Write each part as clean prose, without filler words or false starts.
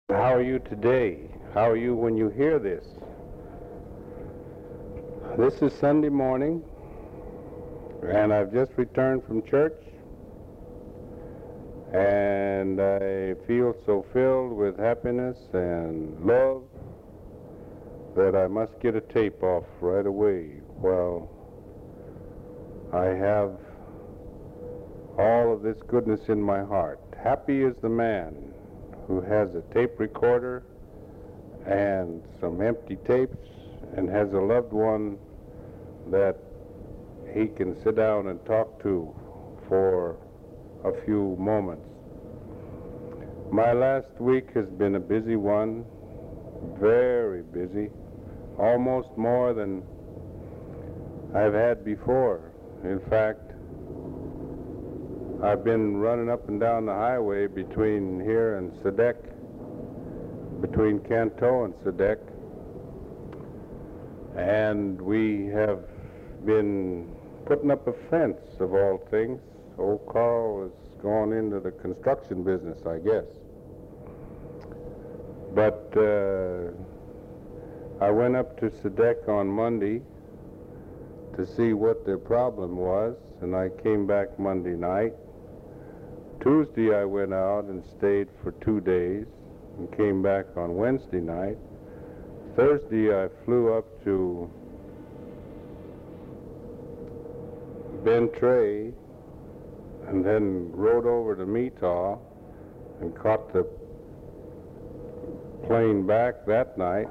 How are you today? How are you when you hear this? This is Sunday morning, and I've just returned from church, and I feel so filled with happiness and love that I must get a tape off right away. Well, I have all of this goodness in my heart. Happy is the man who has a tape recorder and some empty tapes and has a loved one that he can sit down and talk to for a few moments. My last week has been a busy one, very busy, almost more than I've had before. In fact, I've been running up and down the highway between here and Sadek, between Canto and Sadek, and we have been putting up a fence, of all things. Old Carl has gone into the construction business, I guess. But I went up to Sadek on Monday to see what their problem was, and I came back Monday night. Tuesday I went out and stayed for 2 days and came back on Wednesday night. Thursday I flew up to Bentray and then rode over to Metah and caught the plane back that night.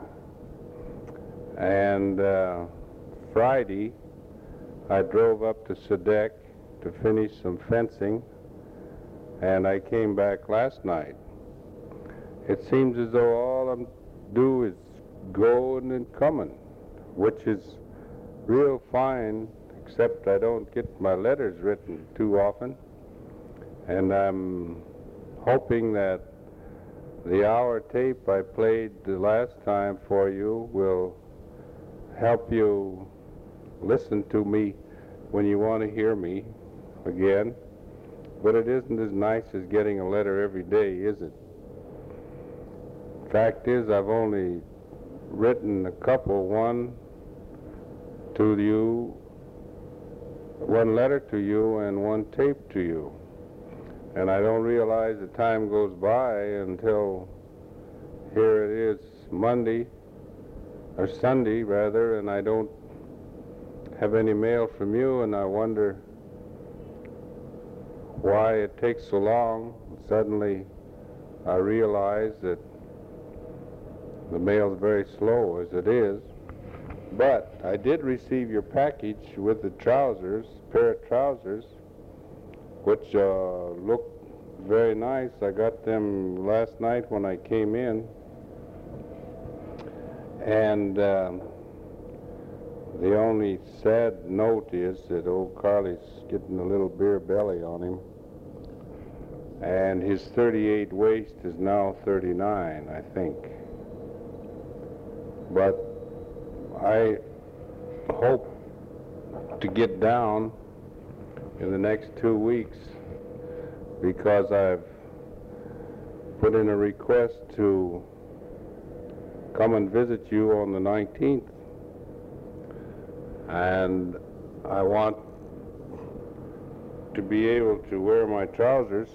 And Friday I drove up to Sadek to finish some fencing, and I came back last night. It seems as though all I'm do is going and coming, which is real fine, except I don't get my letters written too often. And I'm hoping that the hour tape I played the last time for you will help you listen to me when you want to hear me again. But it isn't as nice as getting a letter every day, is it? Fact is, I've only written a couple, one letter to you and one tape to you. And I don't realize the time goes by until here it is Monday, or Sunday rather, and I don't have any mail from you, and I wonder why it takes so long. Suddenly I realize that the mail's very slow as it is. But I did receive your package with the trousers, pair of trousers, which look very nice. I got them last night when I came in. And the only sad note is that old Carly's getting a little beer belly on him. And his 38 waist is now 39, I think. But I hope to get down in the next 2 weeks, because I've put in a request to come and visit you on the 19th. And I want to be able to wear my trousers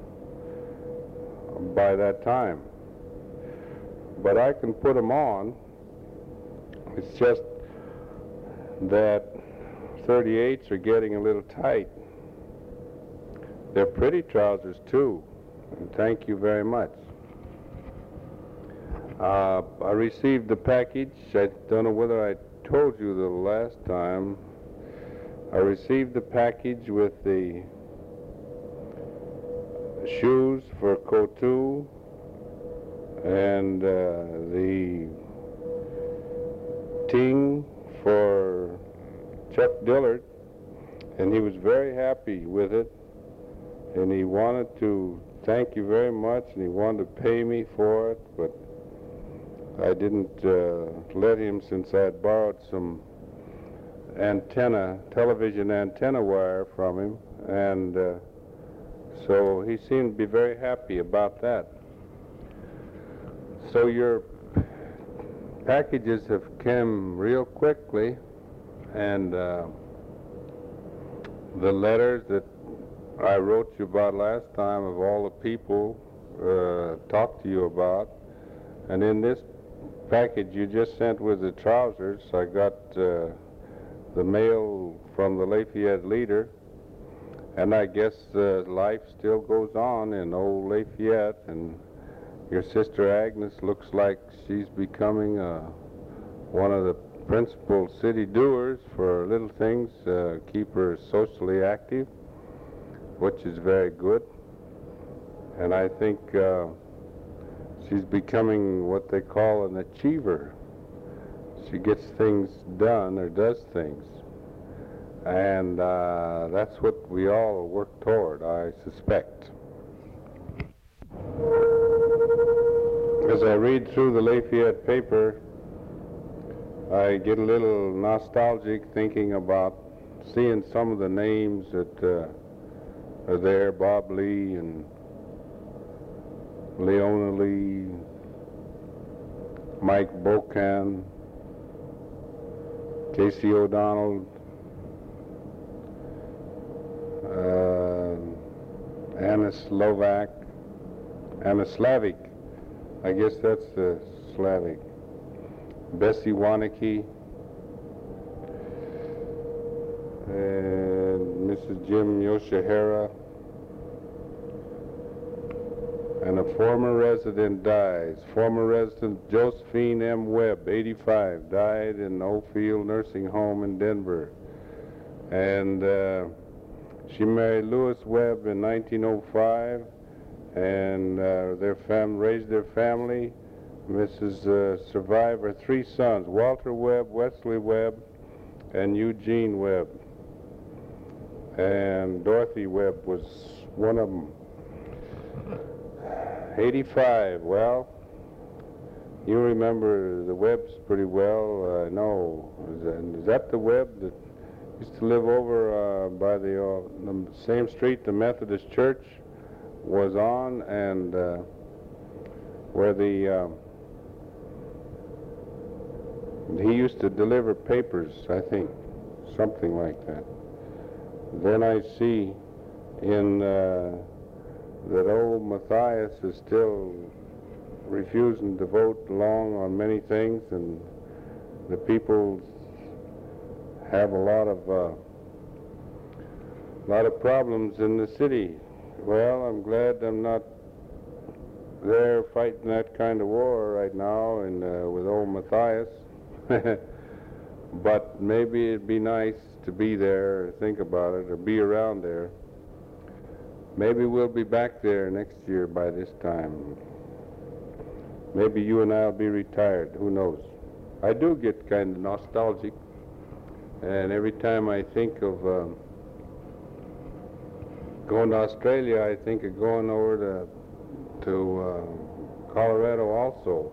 by that time. But I can put them on. It's just that 38s are getting a little tight. They're pretty trousers too, and thank you very much. I received the package. I don't know whether I told you the last time. I received the package with the shoes for Kotu and the ting for Chuck Dillard, and he was very happy with it, and he wanted to thank you very much, and he wanted to pay me for it, but I didn't let him, since I had borrowed some television antenna wire from him, and so he seemed to be very happy about that. So your packages have come real quickly, and the letters that I wrote you about last time of all the people talked to you about, and in this package you just sent with the trousers, I got the mail from the Lafayette Leader, and I guess life still goes on in old Lafayette, and your sister Agnes looks like she's becoming one of the principal city doers for little things, keep her socially active, which is very good. And I think she's becoming what they call an achiever. She gets things done or does things. And that's what we all work toward, I suspect. As I read through the Lafayette paper, I get a little nostalgic thinking about seeing some of the names that are there, Bob Lee and Leona Lee, Mike Bocan, Casey O'Donnell, Anna Slavic, I guess that's the Slavic, Bessie Wanacke, and Mrs. Jim Yoshihara, and a former resident dies. Former resident Josephine M. Webb, 85, died in Oakfield Nursing Home in Denver. And she married Lewis Webb in 1905, and raised their family. Mrs. survived her three sons, Walter Webb, Wesley Webb, and Eugene Webb. And Dorothy Webb was one of them. 85, well, you remember the Webbs pretty well, I know. Is that the Webb that used to live over by the same street the Methodist Church was on, and where he used to deliver papers, I think, something like that. Then I see in that old Matthias is still refusing to vote along on many things, and the people have a lot of problems in the city. Well, I'm glad I'm not there fighting that kind of war right now and with old Matthias. But maybe it'd be nice to be there or think about it or be around there. Maybe we'll be back there next year by this time. Maybe you and I'll be retired, who knows. I do get kind of nostalgic, and every time I think of going to Australia, I think of going over to Colorado also.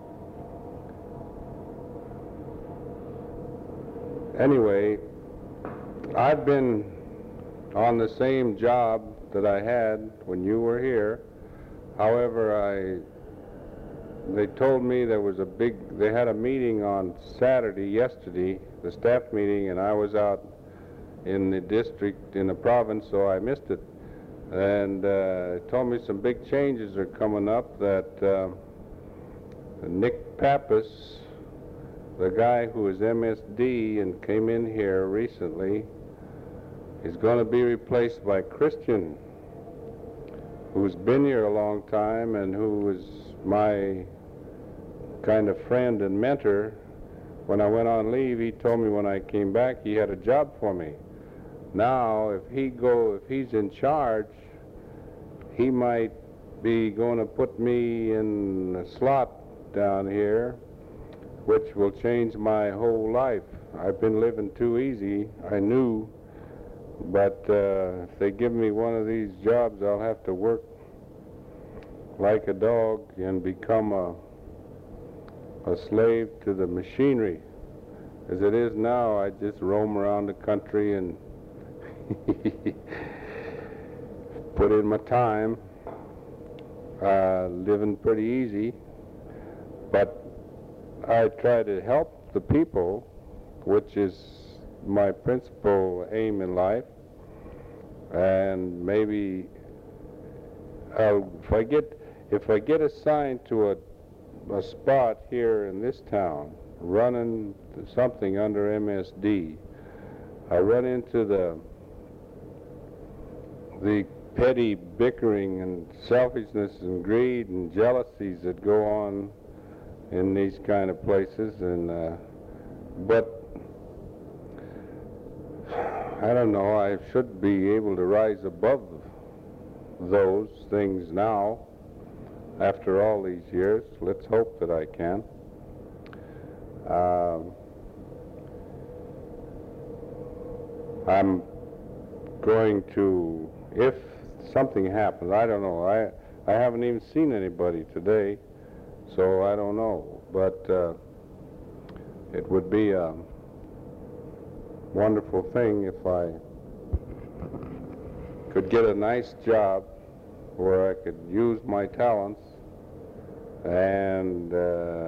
Anyway, I've been on the same job that I had when you were here. However, they told me they had a meeting on Saturday, yesterday, the staff meeting, and I was out in the district, in the province, so I missed it. And they told me some big changes are coming up, that Nick Pappas, the guy who was MSD and came in here recently, is going to be replaced by Christian, who's been here a long time and who was my kind of friend and mentor. When I went on leave, he told me when I came back he had a job for me. Now, if he's in charge, he might be going to put me in a slot down here, which will change my whole life. I've been living too easy, I knew, but if they give me one of these jobs, I'll have to work like a dog and become a slave to the machinery. As it is now, I just roam around the country and put in my time, living pretty easy. But I try to help the people, which is my principal aim in life. And maybe if I get assigned to a spot here in this town, running something under MSD, I run into the petty bickering and selfishness and greed and jealousies that go on in these kind of places, and but I don't know, I should be able to rise above those things now after all these years. Let's hope that I can. I'm going to, if something happens, I don't know, I haven't even seen anybody today, so I don't know, but it would be a wonderful thing if I could get a nice job where I could use my talents and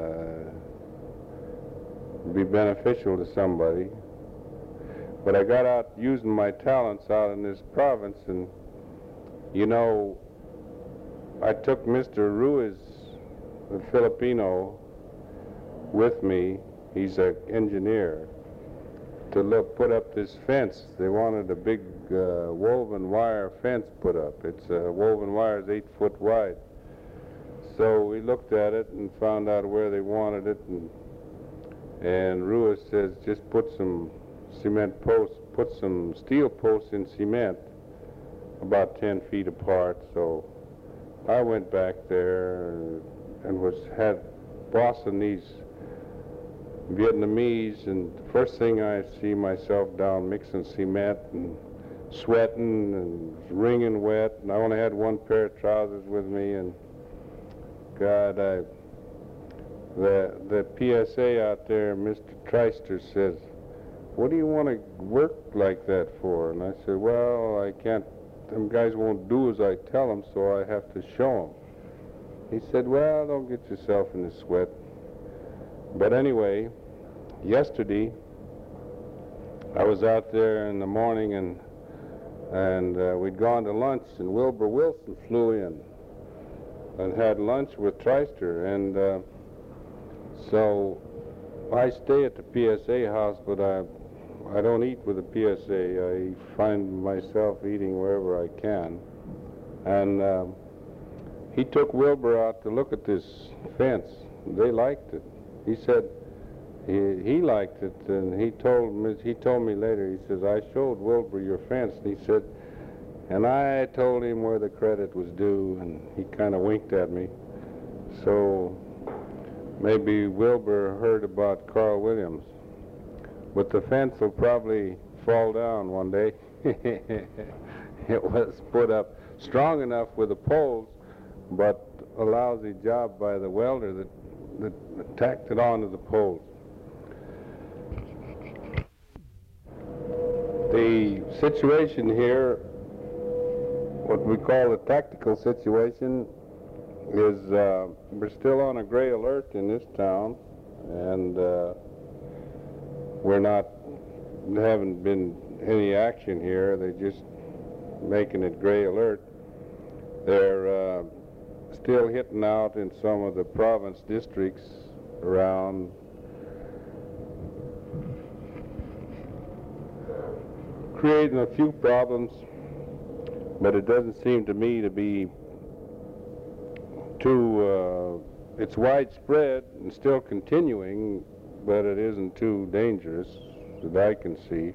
be beneficial to somebody. But I got out using my talents out in this province, and you know, I took Mr. Ruiz, the Filipino, with me. He's an engineer, to put up this fence. They wanted a big woven wire fence put up. It's woven wire is 8 foot wide. So we looked at it and found out where they wanted it, and Ruiz says, just put some cement posts, put some steel posts in cement about 10 feet apart. So I went back there and had bossing these Vietnamese, and the first thing I see myself down mixing cement and sweating and wringing wet, and I only had one pair of trousers with me, and God, the PSA out there, Mr. Treister, says, what do you want to work like that for? And I said, well, I can't, them guys won't do as I tell them, so I have to show them. He said, well, don't get yourself in the sweat. But anyway, yesterday, I was out there in the morning, and we'd gone to lunch, and Wilbur Wilson flew in and had lunch with Treister, and so I stay at the PSA house, but I don't eat with the PSA. I find myself eating wherever I can. And he took Wilbur out to look at this fence. They liked it. He said he liked it, and he told me later, he says, I showed Wilbur your fence, and he said, and I told him where the credit was due, and he kind of winked at me. So maybe Wilbur heard about Carl Williams. But the fence will probably fall down one day. It was put up strong enough with the poles, but a lousy job by the welder that tacked it onto the poles. The situation here, what we call the tactical situation, is we're still on a gray alert in this town, and there haven't been any action here. They're just making it gray alert. They're still hitting out in some of the province districts around, creating a few problems, but it doesn't seem to me to be too, it's widespread and still continuing, but it isn't too dangerous that I can see.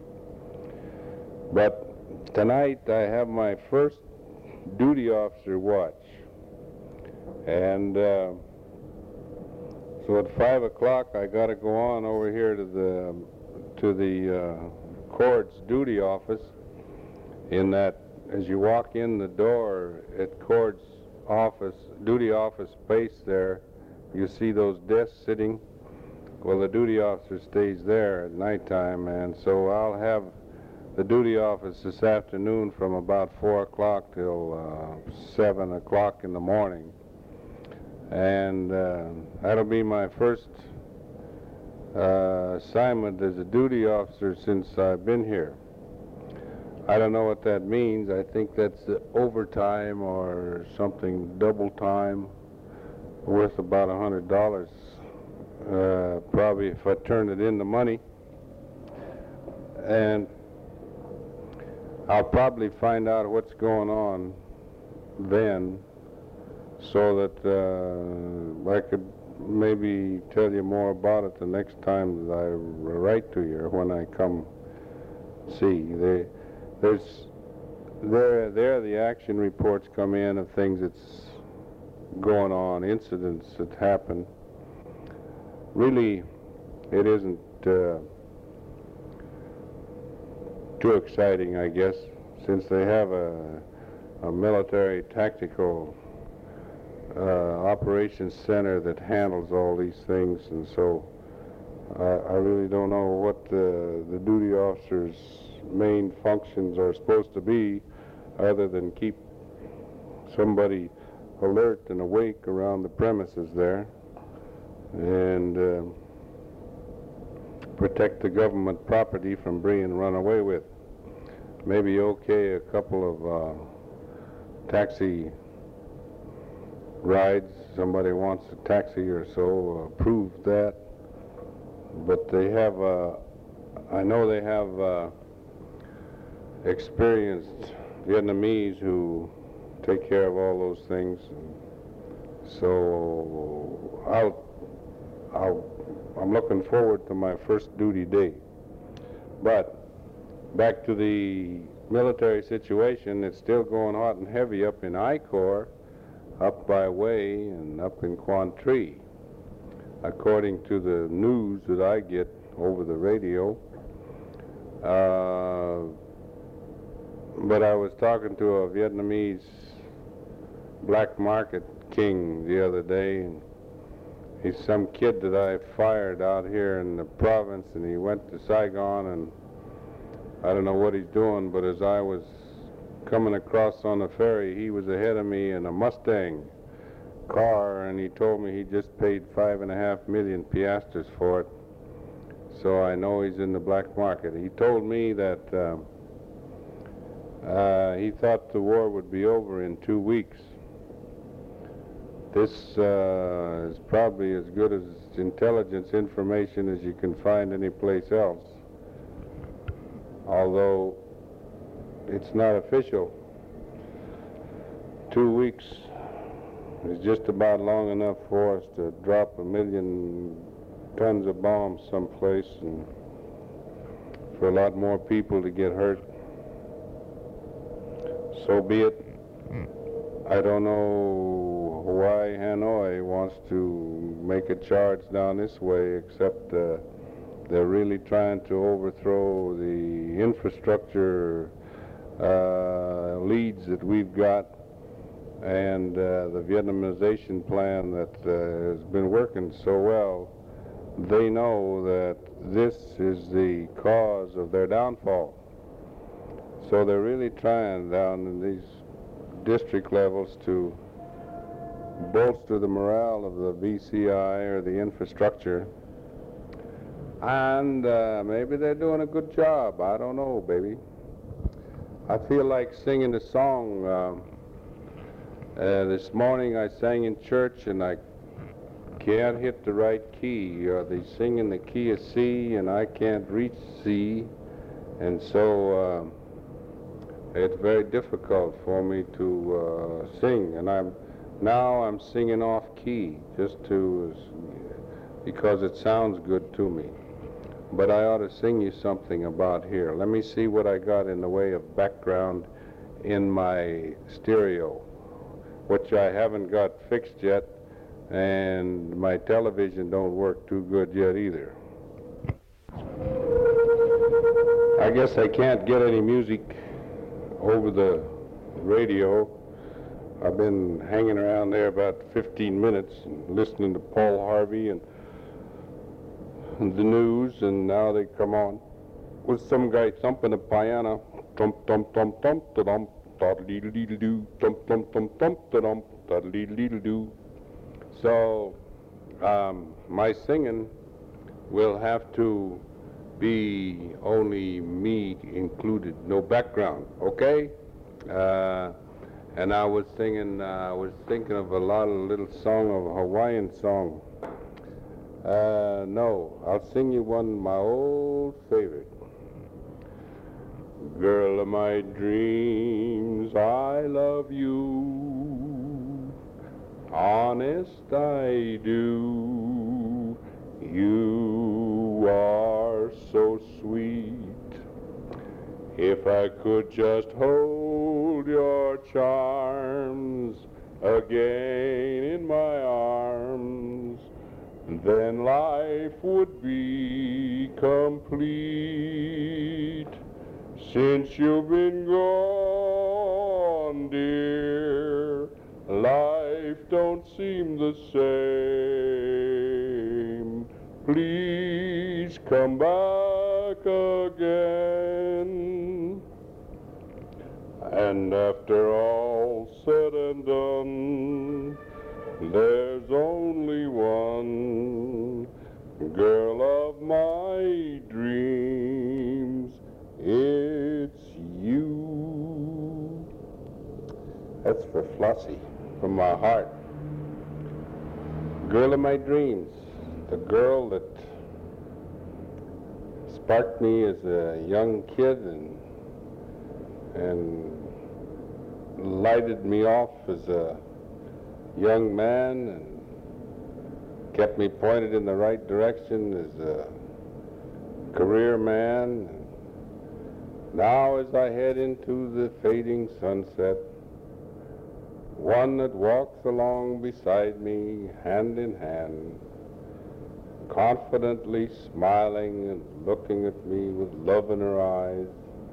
But tonight I have my first duty officer watch, and so at 5 o'clock I got to go on over here to the Cord's duty office. In that, as you walk in the door at Cord's office, duty office space there, you see those desks sitting. Well, the duty officer stays there at nighttime, and so I'll have the duty office this afternoon from about 4 o'clock till 7 o'clock in the morning. And that'll be my first assignment as a duty officer since I've been here. I don't know what that means. I think that's overtime or something, double time, worth about $100. Probably if I turn it into money. And I'll probably find out what's going on then, so that I could maybe tell you more about it the next time that I write to you or when I come see. There the action reports come in of things that's going on, incidents that happen. Really, it isn't too exciting, I guess, since they have a military tactical operations center that handles all these things, and so I really don't know what the duty officer's main functions are supposed to be, other than keep somebody alert and awake around the premises there, and protect the government property from being run away with. Maybe okay a couple of taxi rides. Somebody wants a taxi or so, approve that. But they have, I know they have experienced Vietnamese who take care of all those things. So I'm looking forward to my first duty day. But back to the military situation, it's still going hot and heavy up in I Corps, up by Way and up in Quang Tri, according to the news that I get over the radio. But I was talking to a Vietnamese black market king the other day, and he's some kid that I fired out here in the province, and he went to Saigon, and I don't know what he's doing, but as I was coming across on the ferry, he was ahead of me in a Mustang car, and he told me he just paid 5.5 million piastres for it. So I know he's in the black market. He told me that he thought the war would be over in 2 weeks. This is probably as good as intelligence information as you can find anyplace else, although it's not official. 2 weeks is just about long enough for us to drop 1 million tons of bombs someplace, and for a lot more people to get hurt. So be it. I don't know why Hanoi wants to make a charge down this way, except they're really trying to overthrow the infrastructure leads that we've got, and the Vietnamization plan that has been working so well. They know that this is the cause of their downfall. So they're really trying down in these district levels to bolster the morale of the VCI or the infrastructure. And maybe they're doing a good job. I don't know, baby. I feel like singing a song. This morning I sang in church and I can't hit the right key. They sing in the key of C and I can't reach C. And so it's very difficult for me to sing. And I'm singing off key just because it sounds good to me. But I ought to sing you something about here. Let me see what I got in the way of background in my stereo, which I haven't got fixed yet, and my television don't work too good yet either. I guess I can't get any music over the radio. I've been hanging around there about 15 minutes and listening to Paul Harvey and the news, and now they come on with some guy thumping a piano. Thump, thump, thump, thump, da-dum, da-da-dee-dee-dee-doo, thump, thump, thump, thump, da-dum, da-da-dee-dee-dee-doo. So my singing will have to be only me included, no background, okay? And I was thinking of a little song, of a Hawaiian song. No, I'll sing you one, my old favorite. Girl of my dreams, I love you. Honest I do. You are so sweet. If I could just hold your charms again in my arms, then life would be complete. Since you've been gone, dear, life don't seem the same. Please come back again. And after all said and done, there's only one girl of my dreams. It's you. That's for Flossie, from my heart. Girl of my dreams, the girl that sparked me as a young kid and lighted me off as a young man and kept me pointed in the right direction as a career man. Now as I head into the fading sunset, one that walks along beside me hand in hand, confidently smiling and looking at me with love in her eyes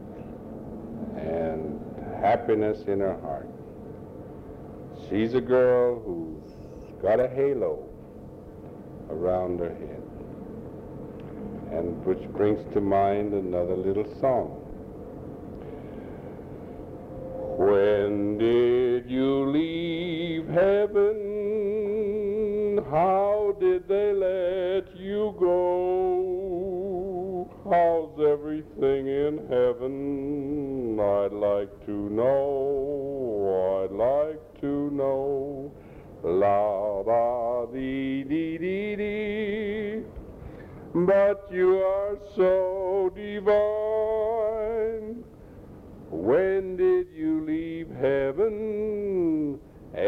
and happiness in her heart. She's a girl who's got a halo around her head, and which brings to mind another little song. When did you leave heaven? How did they let you go? How's everything in heaven? I'd like to know, I'd like to know. La da dee dee dee dee. But you are so divine. When did you leave heaven,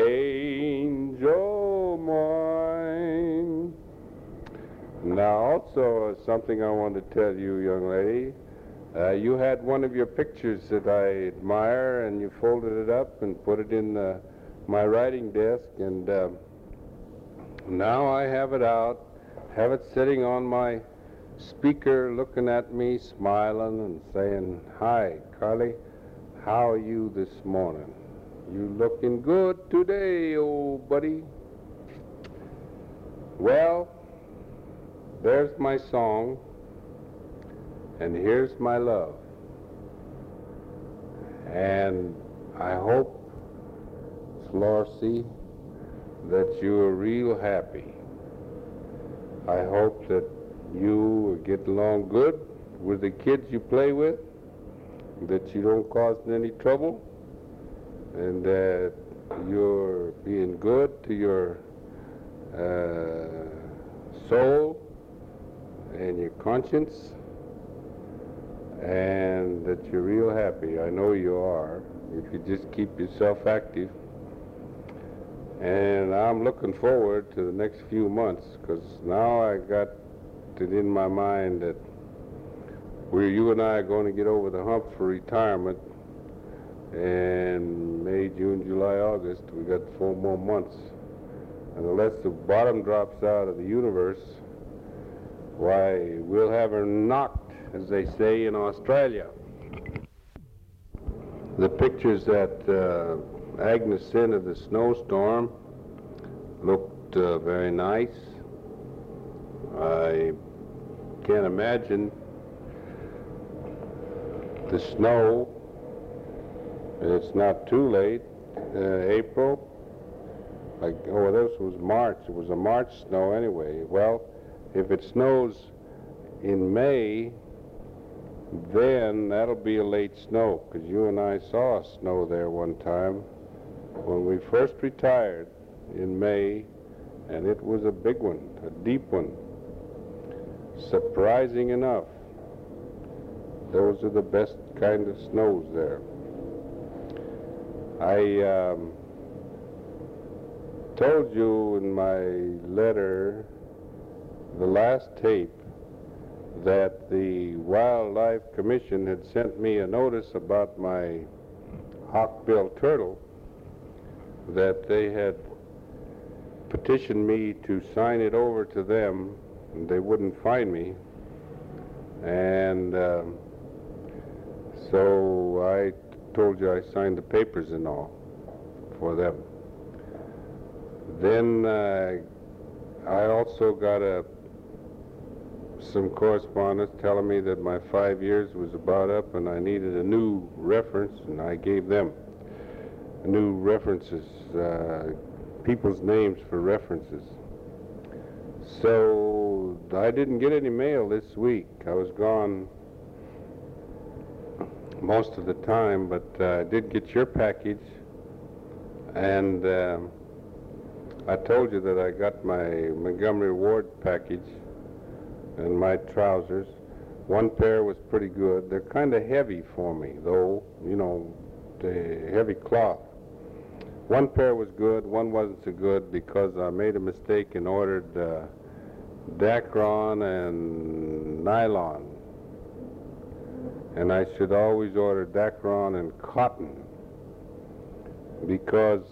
angel mine? Now, also something I want to tell you, young lady. You had one of your pictures that I admire, and you folded it up and put it in my writing desk, and now I have it out, have it sitting on my speaker, looking at me, smiling and saying, "Hi, Carly. How are you this morning? You looking good today, old buddy." Well, there's my song, and here's my love. And I hope, Flossie, that you're real happy. I hope that you get along good with the kids you play with, that you don't cause any trouble, and that you're being good to your soul and your conscience, and that you're real happy. I know you are, if you just keep yourself active. And I'm looking forward to the next few months, because now I got it in my mind that you and I are going to get over the hump for retirement, and May, June, July, August, we got 4 more months. And unless the bottom drops out of the universe, why, we'll have her knocked, as they say in Australia. The pictures that Agnes sent of the snowstorm looked very nice. I can't imagine the snow, and it's not too late, April, Like, oh, this was March. It was a March snow anyway. Well, if it snows in May, then that'll be a late snow, because you and I saw snow there one time when we first retired in May, and it was a big one, a deep one. Surprising enough, those are the best kind of snows there. I told you in my letter, the last tape, that the Wildlife Commission had sent me a notice about my hawk-billed turtle, that they had petitioned me to sign it over to them, and they wouldn't find me. And so I told you I signed the papers and all for them. Then I also got some correspondence telling me that my 5 years was about up and I needed a new reference, and I gave them new references, people's names for references. So I didn't get any mail this week. I was gone most of the time, but I did get your package, and I told you that I got my Montgomery Ward package and my trousers. One pair was pretty good. They're kind of heavy for me, though, you know, the heavy cloth. One pair was good, one wasn't so good, because I made a mistake and ordered Dacron and nylon. And I should always order Dacron and cotton, because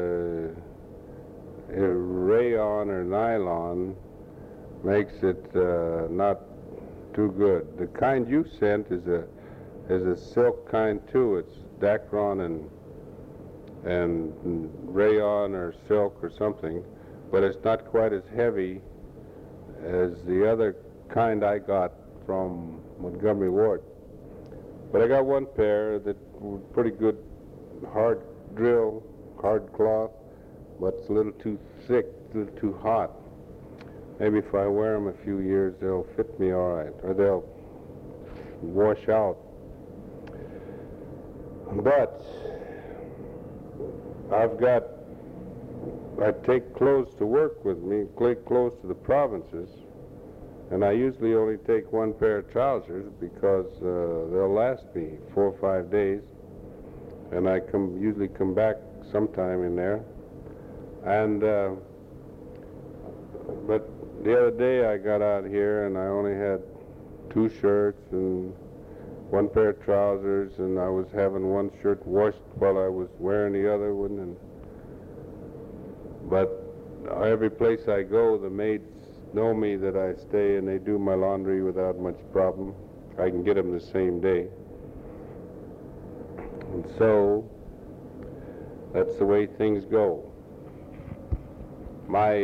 rayon or nylon makes it not too good. The kind you sent is a silk kind too. It's Dacron and rayon or silk or something, but it's not quite as heavy as the other kind I got from Montgomery Ward. But I got one pair that was pretty good, hard drill, hard cloth, but it's a little too thick, a little too hot. Maybe if I wear them a few years, they'll fit me all right, or they'll wash out. But I take clothes to work with me, clothes to the provinces, and I usually only take one pair of trousers because they'll last me 4 or 5 days, and I usually come back sometime in there. And but the other day I got out here and I only had 2 shirts and 1 pair of trousers, and I was having one shirt washed while I was wearing the other one. But every place I go, the maids know me that I stay, and they do my laundry without much problem. I can get them the same day. And so that's the way things go. My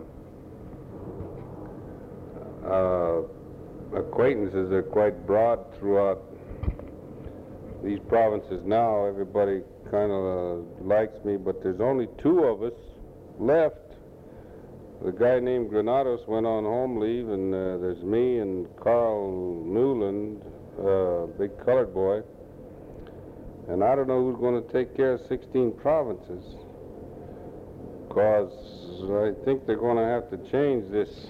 acquaintances are quite broad throughout these provinces now. Everybody kind of likes me, but there's only 2 of us left. The guy named Granados went on home leave, and there's me and Carl Newland, big colored boy. And I don't know who's going to take care of 16 provinces, because I think they're going to have to change this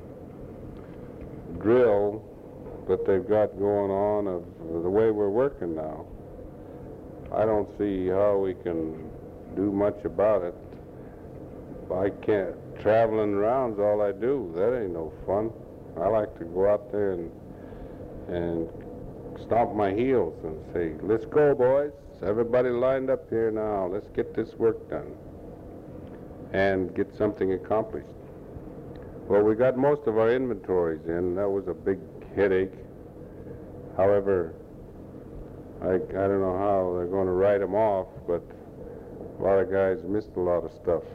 drill that they've got going on of the way we're working now. I don't see how we can do much about it. I can't. Traveling around's all I do. That ain't no fun. I like to go out there and stomp my heels and say, let's go, boys. Everybody lined up here now. Let's get this work done and get something accomplished. Well, we got most of our inventories in. That was a big headache. However, I don't know how they're going to write them off, but a lot of guys missed a lot of stuff.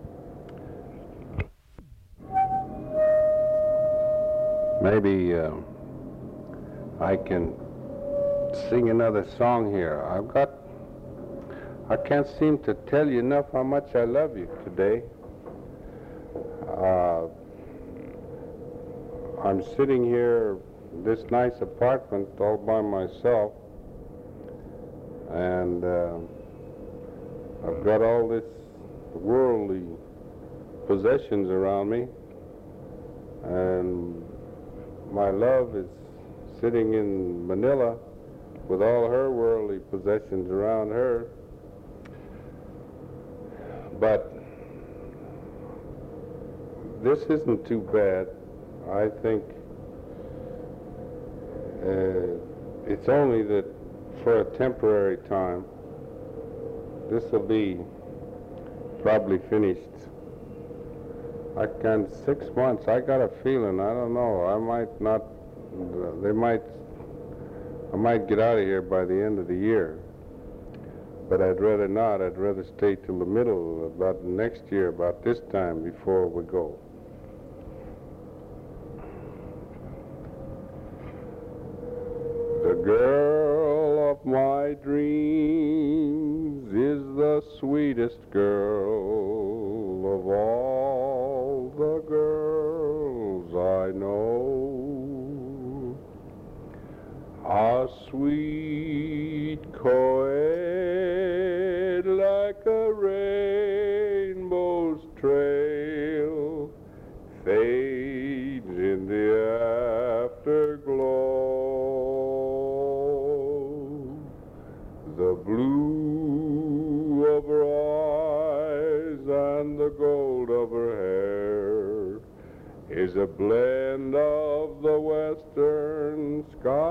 Maybe I can sing another song here. I've got I can't seem to tell you enough how much I love you today. I'm sitting here in this nice apartment all by myself, and I've got all this worldly possessions around me, and my love is sitting in Manila with all her worldly possessions around her. But this isn't too bad. I think it's only that for a temporary time. This will be probably finished. 6 months, I got a feeling, I don't know, I might not, I might get out of here by the end of the year. But I'd rather not. I'd rather stay till the middle, about next year, about this time, before we go. The girl of my dreams is the sweetest girl of all the girls I know. A sweet coed like a rainbow's trail fades in the afterglow. The blue of her eyes and the gold of her hair is a blend of the western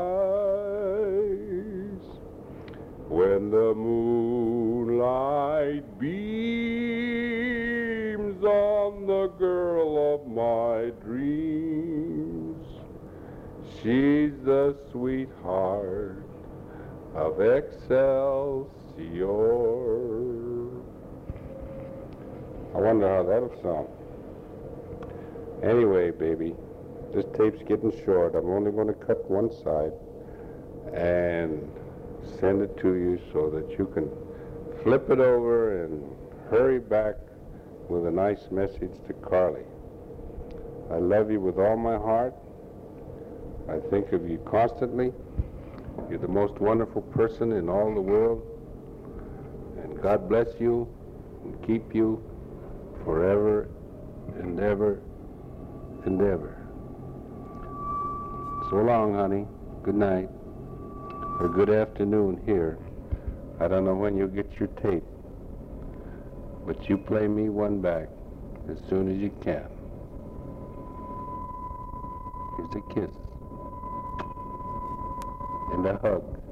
skies. When the moonlight beams on the girl of my dreams, she's the sweetheart of Excelsior. I wonder how that'll sound. Anyway, baby, this tape's getting short. I'm only going to cut one side and send it to you so that you can flip it over and hurry back with a nice message to Carly. I love you with all my heart. I think of you constantly. You're the most wonderful person in all the world. And God bless you and keep you forever and ever and ever. So long, honey. Good night. Or good afternoon here. I don't know when you'll get your tape, but you play me one back as soon as you can. Here's a kiss and a hug.